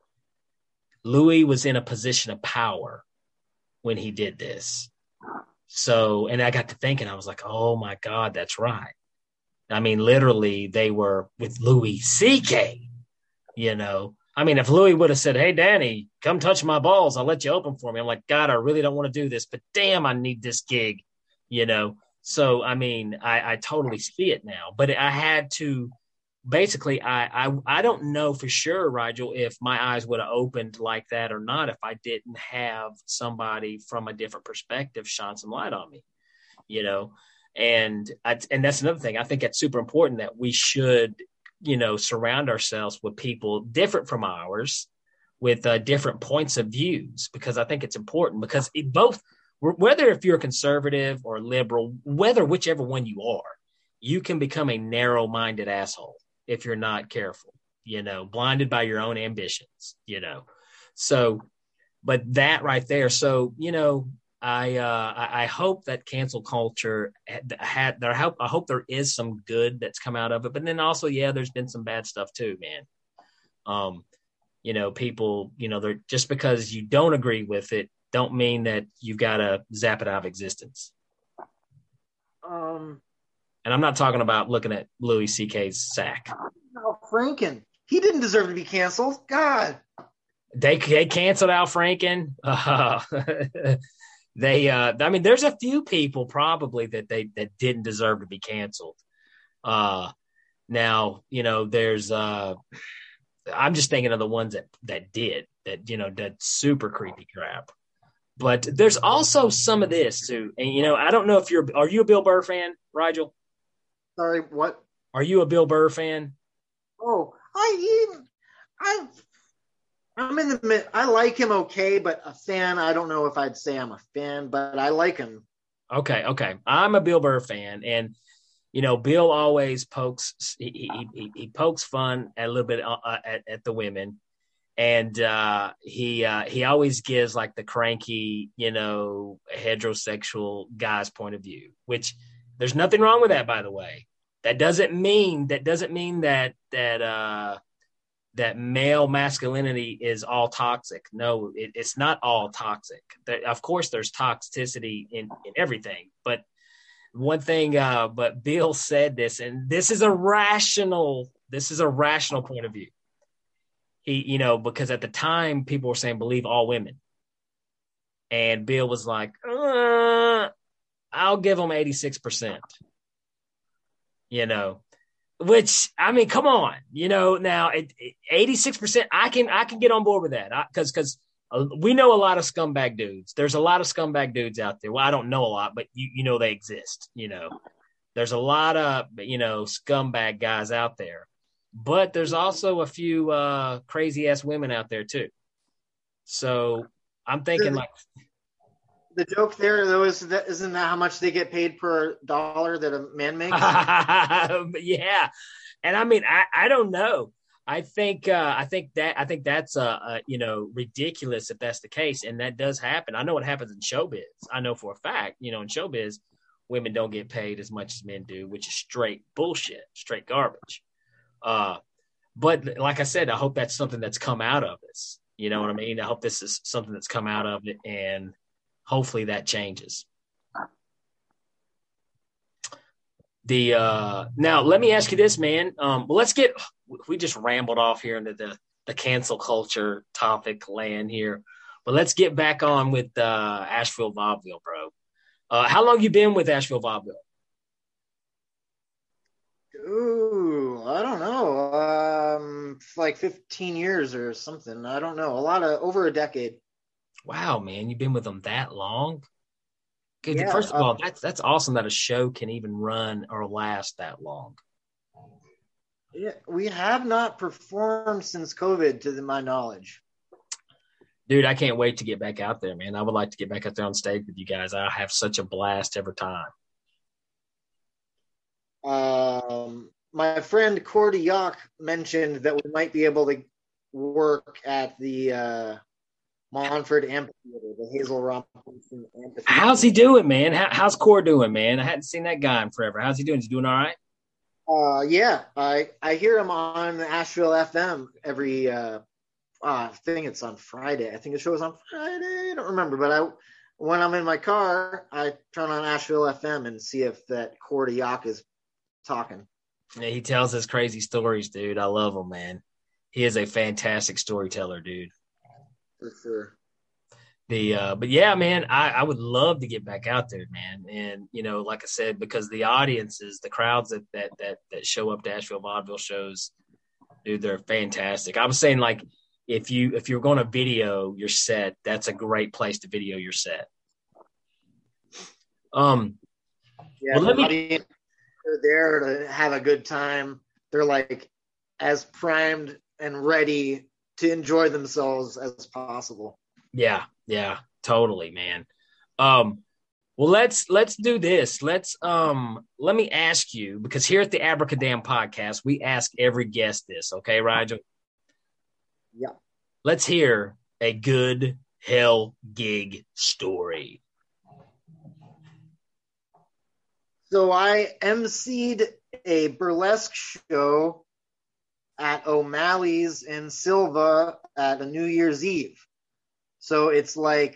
Louis was in a position of power when he did this. So, and I got to thinking, I was like, oh my God, that's right. I mean, literally, they were with Louis C K, you know. I mean, if Louis would have said, hey, Danny, come touch my balls, I'll let you open for me. I'm like, God, I really don't want to do this, but damn, I need this gig, you know? So, I mean, I, I totally see it now, but I had to basically, I, I, I don't know for sure, Rigel, if my eyes would have opened like that or not, if I didn't have somebody from a different perspective shine some light on me, you know? And I, and that's another thing. I think it's super important that we should, you know, surround ourselves with people different from ours, with uh, different points of views, because I think it's important, because it both, whether if you're conservative or liberal, whether whichever one you are, you can become a narrow-minded asshole if you're not careful, you know, blinded by your own ambitions, you know. So, but that right there. So, you know, I uh, I hope that cancel culture had, had there. I hope, I hope there is some good that's come out of it. But then also, yeah, there's been some bad stuff too, man. Um, you know, people, you know, they're just because you don't agree with it, don't mean that you've got to zap it out of existence. Um, and I'm not talking about looking at Louis C K's sack. Al Franken, he didn't deserve to be canceled. God, they they canceled Al Franken. Uh, they, uh, I mean, there's a few people probably that they that didn't deserve to be canceled. Uh, now, you know, there's. Uh, I'm just thinking of the ones that that did that. You know, that super creepy crap. But there's also some of this too, and you know, I don't know if you're. Are you a Bill Burr fan, Rigel? Sorry, what? Are you a Bill Burr fan? Oh, I even I I'm in the mid. I like him okay, but a fan. I don't know if I'd say I'm a fan, but I like him. Okay, okay. I'm a Bill Burr fan, and you know, Bill always pokes he he, he pokes fun at a little bit uh, at, at the women, and uh, he uh, he always gives like the cranky, you know, heterosexual guy's point of view. Which there's nothing wrong with that, by the way. That doesn't mean that doesn't mean that that uh, that male masculinity is all toxic. No, it, it's not all toxic. There, of course, there's toxicity in, in everything. But one thing, uh, but Bill said this, and this is a rational. This is a rational point of view. He, you know, because at the time people were saying believe all women, and Bill was like, uh, I'll give them eighty-six percent. You know, which I mean, come on, you know, now it, it, eighty-six percent, I can I can get on board with that because because uh, we know a lot of scumbag dudes. There's a lot of scumbag dudes out there. Well, I don't know a lot, but you you know they exist. You know, there's a lot of you know scumbag guys out there, but there's also a few uh, crazy ass women out there too. So I'm thinking like. The joke there, though, is that isn't that how much they get paid per dollar that a man makes? Yeah, and I mean, I, I don't know. I think uh, I think that I think that's uh, uh you know ridiculous if that's the case, and that does happen. I know what happens in showbiz. I know for a fact, you know, in showbiz, women don't get paid as much as men do, which is straight bullshit, straight garbage. Uh, but like I said, I hope that's something that's come out of this. You know what I mean? I hope this is something that's come out of it, and hopefully that changes. The uh, now, let me ask you this, man. Um, well, let's get we just rambled off here into the the cancel culture topic land here, but let's get back on with uh, Asheville Vaudeville, bro. Uh, how long you been with Asheville Vaudeville? Ooh, I don't know. Um, like fifteen years or something. I don't know. A lot of over a decade. Wow, man, you've been with them that long? Good. Yeah, First of uh, all, that's that's awesome that a show can even run or last that long. Yeah, we have not performed since COVID, to the, my knowledge. Dude, I can't wait to get back out there, man. I would like to get back out there on stage with you guys. I have such a blast every time. Um, my friend Cordy Yock mentioned that we might be able to work at the uh, Montford Amphitheater, the Hazel Robinson Amphitheater. How's he doing, man? How, how's Core doing, man? I hadn't seen that guy in forever. How's he doing? Is he doing all right? Uh, yeah, I I hear him on Asheville F M every. Uh, uh, I think it's on Friday. I think the show is on Friday. I don't remember, but I when I'm in my car, I turn on Asheville F M and see if that Cordy Yock is talking. Yeah, he tells us crazy stories, dude. I love him, man. He is a fantastic storyteller, dude. For sure. The uh, but yeah, man, I, I would love to get back out there, man. And you know, like I said, because the audiences, the crowds that that that that show up to Asheville Vaudeville shows, dude, they're fantastic. I was saying, like, if you if you're going to video your set, that's a great place to video your set. Um, yeah, well, let me. Audience, they're there to have a good time. They're like as primed and ready to enjoy themselves as possible. Yeah, yeah, totally, man. Um, well, let's let's do this. Let's um, let me ask you, because here at the Abracadam podcast, we ask every guest this. Okay, Rigel? Yeah. Let's hear a good hell gig story. So I emceed a burlesque show at O'Malley's in Silva at a New Year's Eve. So it's like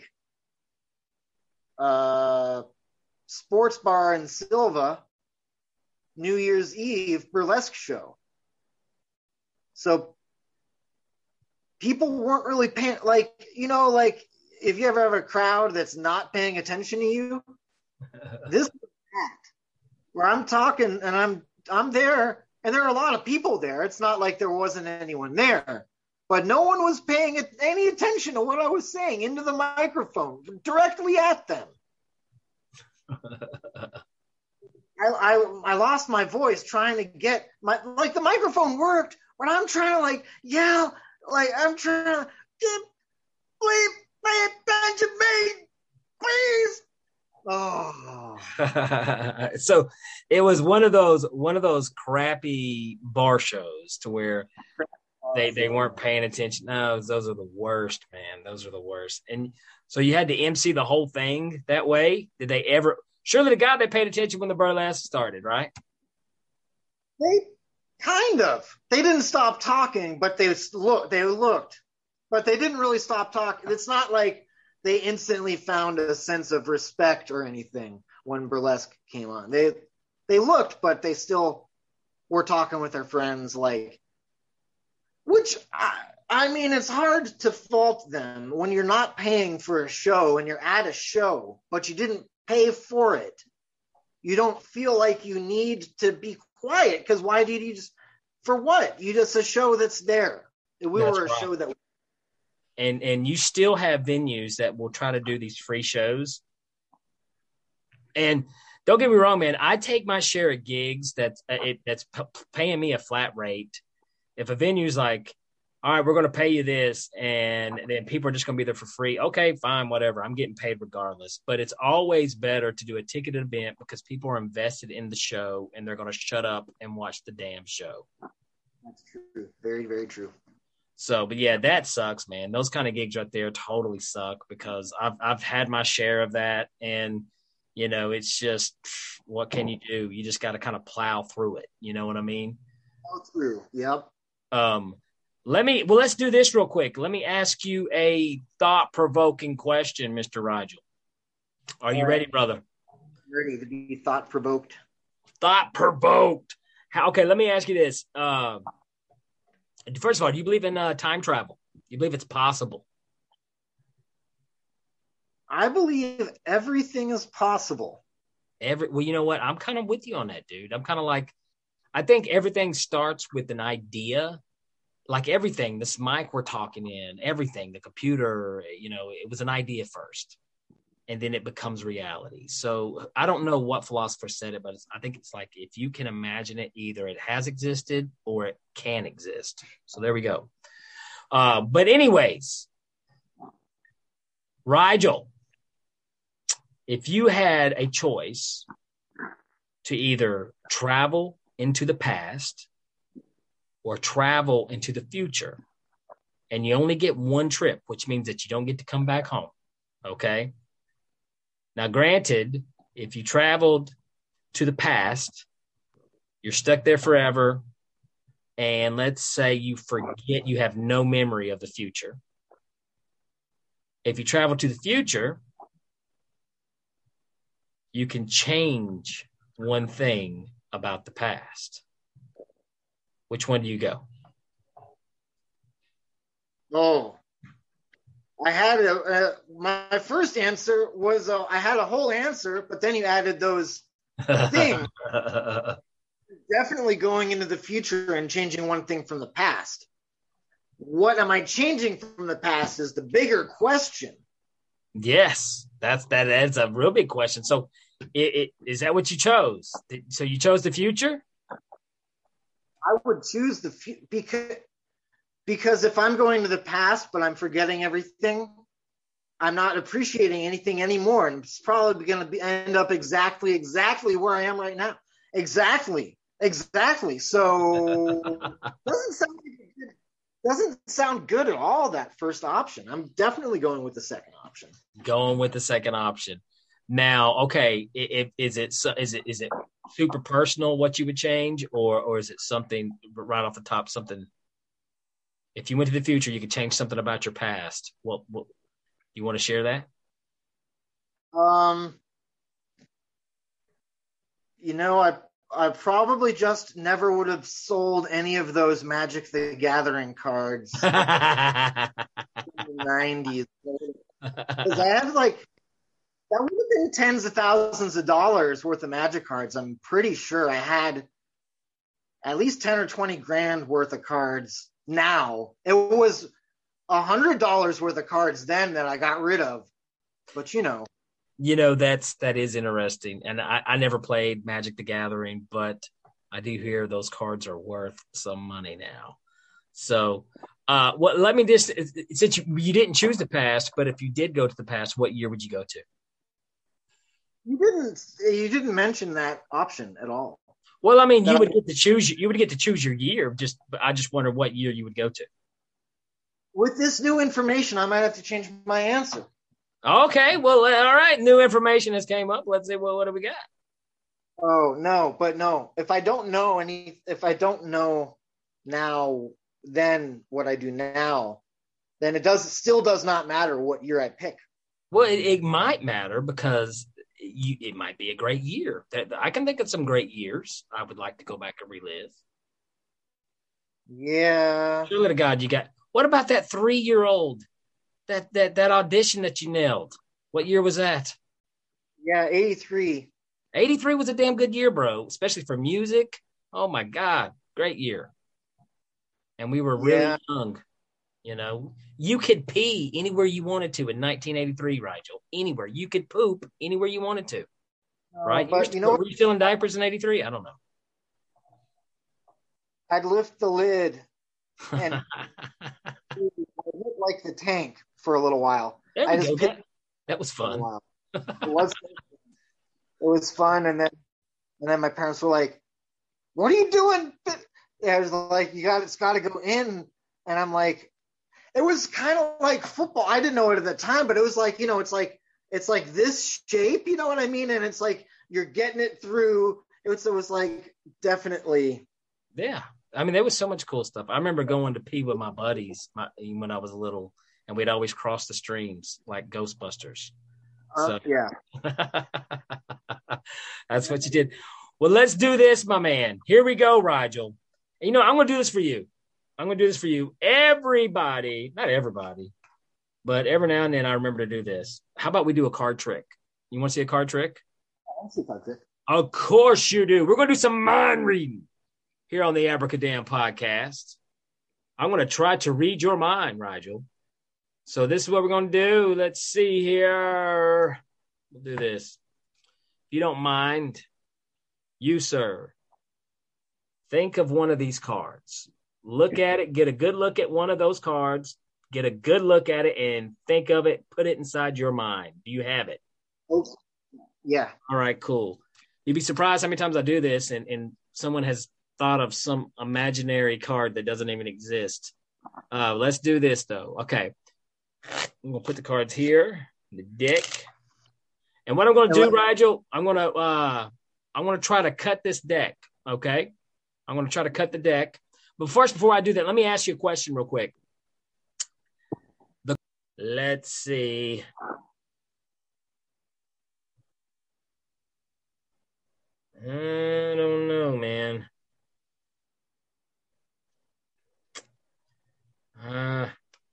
uh, Sports Bar in Silva, New Year's Eve burlesque show. So people weren't really paying, like, you know, like if you ever have a crowd that's not paying attention to you, this is that, where I'm talking and I'm I'm there, and there are a lot of people there. It's not like there wasn't anyone there, but no one was paying any attention to what I was saying into the microphone directly at them. I, I I lost my voice trying to get my, like, the microphone worked, but I'm trying to like yell, like I'm trying to get, please pay attention to me, please. Oh. So it was one of those one of those crappy bar shows to where they they weren't paying attention. No, those are the worst, man. Those are the worst. And so you had to M C the whole thing that way. Did they ever? Surely the guy they paid attention when the burlesque started, right? They kind of. They didn't stop talking, but they look. They looked, but they didn't really stop talking. It's not like they instantly found a sense of respect or anything when burlesque came on. They they looked, but they still were talking with their friends, like, which I, I mean, it's hard to fault them when you're not paying for a show and you're at a show, but you didn't pay for it. You don't feel like you need to be quiet, because why did you just, for what? You just a show that's there. We That's were a right. show that. And and you still have venues that will try to do these free shows. And don't get me wrong, man. I take my share of gigs that's it, that's p- paying me a flat rate. If a venue's like, all right, we're going to pay you this, and then people are just going to be there for free. Okay, fine, whatever. I'm getting paid regardless. But it's always better to do a ticketed event because people are invested in the show and they're going to shut up and watch the damn show. That's true. Very, very true. So, but yeah, that sucks, man. Those kind of gigs right there totally suck because I've I've had my share of that, and you know, it's just, what can you do? You just got to kind of plow through it. You know what I mean? Plow through. Yep. Um, let me. Well, let's do this real quick. Let me ask you a thought-provoking question, Mister Rigel. Are you All right. ready, brother? Ready to be thought provoked. Thought provoked. How? Okay, let me ask you this. Uh, First of all, do you believe in uh, time travel? Do you believe it's possible? I believe everything is possible. Every well, you know what? I'm kind of with you on that, dude. I'm kind of like, I think everything starts with an idea. Like everything, this mic we're talking in, everything, the computer, you know, it was an idea first, and then it becomes reality. So I don't know what philosopher said it, but it's, I think it's like, if you can imagine it, either it has existed or it can exist. So there we go. Uh, but anyways, Rigel, if you had a choice to either travel into the past or travel into the future, and you only get one trip, which means that you don't get to come back home, okay? Now, granted, if you traveled to the past, you're stuck there forever, and let's say you forget, you have no memory of the future. If you travel to the future, you can change one thing about the past. Which one do you go? Oh, I had a, uh, my first answer was uh, I had a whole answer, but then you added those things. Definitely going into the future and changing one thing from the past. What am I changing from the past is the bigger question. Yes, that's that. That's a real big question. So, it, it, is that what you chose? So you chose the future? I would choose the future because because if I'm going to the past but I'm forgetting everything, I'm not appreciating anything anymore, and it's probably going to be end up exactly exactly where I am right now. Exactly, exactly. So doesn't sound doesn't sound good at all, that first option. I'm definitely going with the second option. Going with the second option. Now, okay, if, is it is it is it super personal what you would change, or or is it something right off the top, something if you went to the future, you could change something about your past. What, what you want to share that? Um, you know, I I probably just never would have sold any of those Magic the Gathering cards in the nineties. Because I have like, that would have been tens of thousands of dollars worth of Magic cards. I'm pretty sure I had at least ten or twenty grand worth of cards now. It was a hundred dollars worth of cards then that I got rid of. But you know. You know, that's that is interesting. And I, I never played Magic the Gathering, but I do hear those cards are worth some money now. So uh what let me just since you, you didn't choose the past, but if you did go to the past, what year would you go to? You didn't you didn't mention that option at all. Well, I mean, you would get to choose you would get to choose your year, just but I just wonder what year you would go to. With this new information, I might have to change my answer. Okay, well, all right. New information has came up. Let's see. Well, what do we got? Oh no, but no. If I don't know any, if I don't know now, then what I do now, then it does it still does not matter what year I pick. Well, it, it might matter because you, it might be a great year. That I can think of some great years I would like to go back and relive. Yeah. Surely to God, you got. What about that three-year-old? That that that audition that you nailed. What year was that? Yeah, eighty-three. eighty-three was a damn good year, bro, especially for music. Oh my God, great year. And we were really yeah. young. You know, you could pee anywhere you wanted to in nineteen eighty-three, Rigel. Anywhere. You could poop anywhere you wanted to. Uh, right? But you, you know, were you still in diapers in eighty-three? I don't know. I'd lift the lid and I looked like the tank for a little while. There I we just go. That, that was fun. It was it was fun, and then and then my parents were like, "What are you doing?" Yeah, I was like, "You got it's got to go in," and I'm like, it was kind of like football. I didn't know it at the time, but it was like, you know, it's like it's like this shape, you know what I mean? And it's like you're getting it through. It was it was like definitely. Yeah, I mean, there was so much cool stuff. I remember going to pee with my buddies my, when I was little, and we'd always cross the streams like Ghostbusters. Uh, so yeah, that's what you did. Well, let's do this, my man. Here we go, Rigel. You know, I'm going to do this for you. I'm going to do this for you. Everybody, not everybody, but every now and then I remember to do this. How about we do a card trick? You want to see a card trick? I want to see a card trick. Of course you do. We're going to do some mind reading here on the Abracadam podcast. I'm going to try to read your mind, Rigel. So this is what we're going to do. Let's see here. We'll do this. If you don't mind, you, sir, think of one of these cards. Look at it. Get a good look at one of those cards. Get a good look at it and think of it. Put it inside your mind. Do you have it? Yeah. All right, cool. You'd be surprised how many times I do this and, and someone has thought of some imaginary card that doesn't even exist. Uh, let's do this, though. Okay. I'm going to put the cards here, the deck. And what I'm going to do, Rigel, I'm going to uh, I'm going to try to cut this deck, okay? I'm going to try to cut the deck. But first, before I do that, let me ask you a question real quick. The, let's see. I don't know, man. Uh,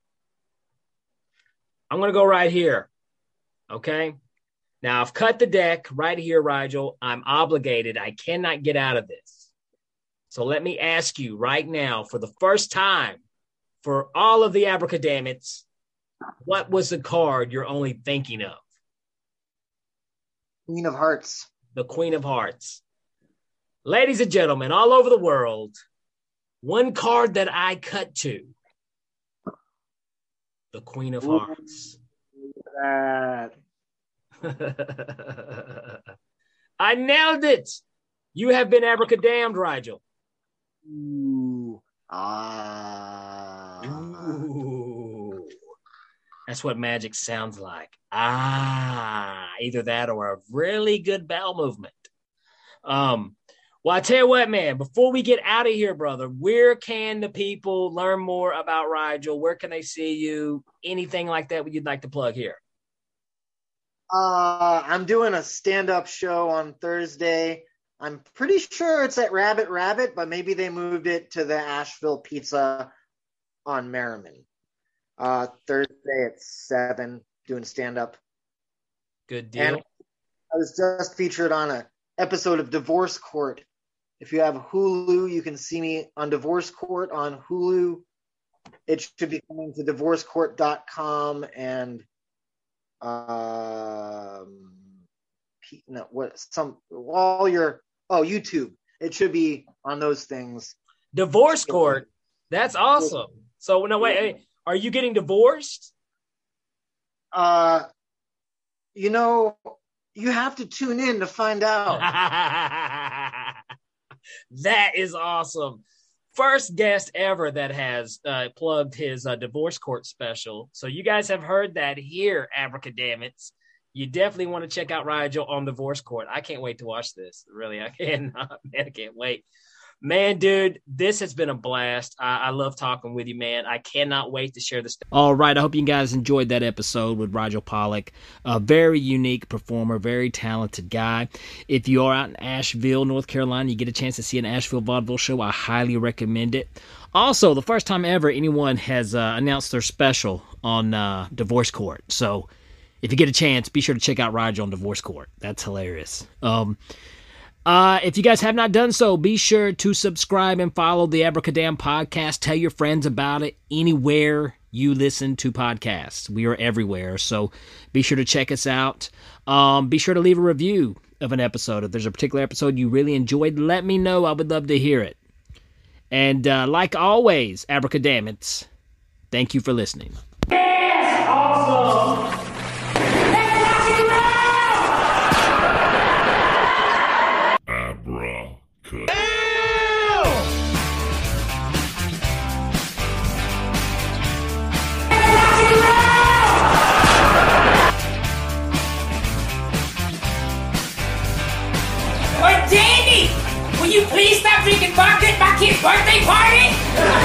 I'm going to go right here, okay? Now, I've cut the deck right here, Rigel. I'm obligated. I cannot get out of this. So let me ask you right now, for the first time, for all of the Abracadamits, what was the card you're only thinking of? Queen of Hearts. The Queen of Hearts. Ladies and gentlemen, all over the world, one card that I cut to, the Queen of Hearts. That. I nailed it. You have been abracadamned, Rigel. Ooh. Ah. Ooh. That's what magic sounds like. Ah, either that or a really good bowel movement. Um, Well, I tell you what, man, before we get out of here, brother, where can the people learn more about Rigel? Where can they see you? Anything like that you'd like to plug here? Uh, I'm doing a stand-up show on Thursday. I'm pretty sure it's at Rabbit Rabbit, but maybe they moved it to the Asheville Pizza on Merriman. Uh, Thursday at seven, doing stand-up. Good deal. And I was just featured on an episode of Divorce Court. If you have Hulu, you can see me on Divorce Court on Hulu. It should be coming to divorce court dot com and um, no, what some all your oh YouTube. It should be on those things. Divorce Court. That's awesome. So no wait, are you getting divorced? Uh, you know, you have to tune in to find out. That is awesome. First guest ever that has uh, plugged his uh, Divorce Court special. So you guys have heard that here, Abracadammits. You definitely want to check out Rigel on Divorce Court. I can't wait to watch this. Really, I cannot. Man, I can't wait. Man, dude, this has been a blast. I, I love talking with you, man. I cannot wait to share this. All right, I hope you guys enjoyed that episode with Rigel Pollock. A very unique performer, very talented guy. If you are out in Asheville, North Carolina, you get a chance to see an Asheville vaudeville show, I highly recommend it. Also, the first time ever anyone has uh, announced their special on uh, Divorce Court. So if you get a chance, be sure to check out Rigel on Divorce Court. That's hilarious. Um... Uh, if you guys have not done so, be sure to subscribe and follow the Abracadam podcast. Tell your friends about it anywhere you listen to podcasts. We are everywhere, so be sure to check us out. Um, be sure to leave a review of an episode. If there's a particular episode you really enjoyed, let me know. I would love to hear it. And uh, like always, Abracadammits, thank you for listening. Yes! Awesome! Will you please stop drinking vodka at my kid's birthday party?